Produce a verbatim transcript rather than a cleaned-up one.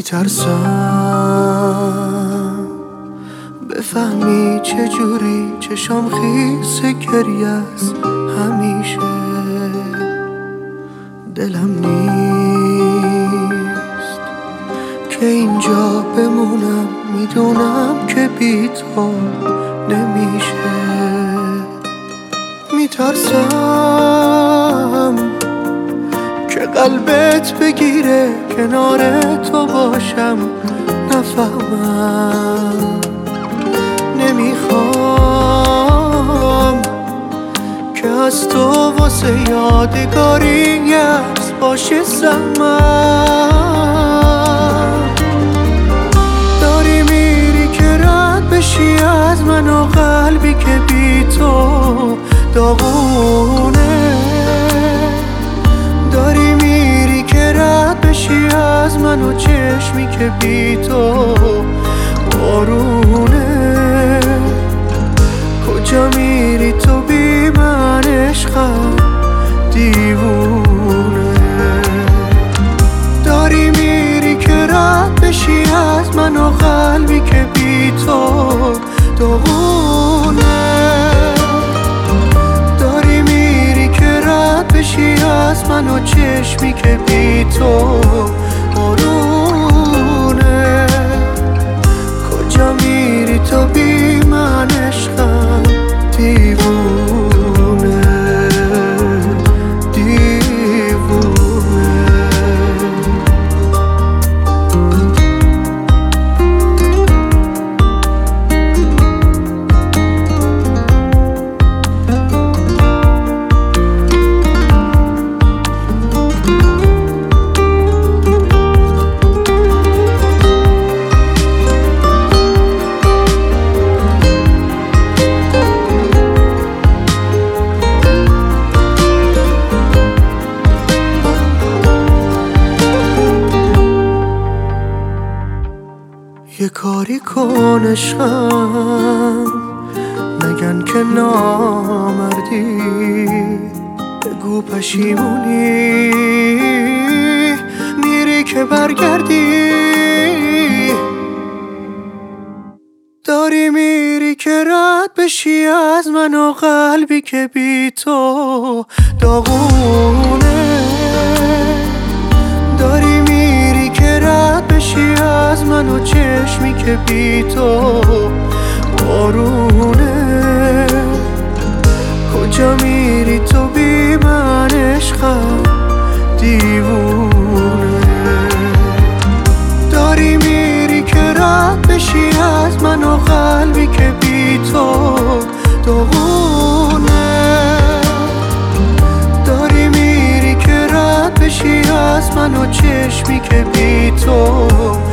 میترسم بفهمی چجوری چشام خیس گریه است همیشه. دلم نیست که اینجا بمونم، میدونم که بی تو نمیشه. میترسم که قلبت بگیره کنار تو باشم نفهمم. نمیخوام که از تو واسه یادگاری یکس باشه زحمت. داری میری که رد بشی از من و قلبی که بی تو داغونه. داری میری که رد بشی از من و چشمی که بی تو بارونه. کجا میری تو بی من عشقم دیوونه. داری میری که رد بشی از من و قلبی که بی تو داغونه. داری میری که رد بشی از من و چشمی که بی تو بارونه. کجا میری تو بی من عشقم دیوونه دیوونه. یه کاری کن عشقم، نگن که نامردی. بگو پشیمونی میری که برگردی. داری میری که رد بشی از من و قلبی که بی تو داغونه. داری میری که رد بشی از من و چشمی که بی تو بارونه. کجا میری تو بی من عشقم دیوونه. داری میری که رد بشی از من و قلبی که بی تو داغونه. داری میری که رد بشی از من و چشمی که بی تو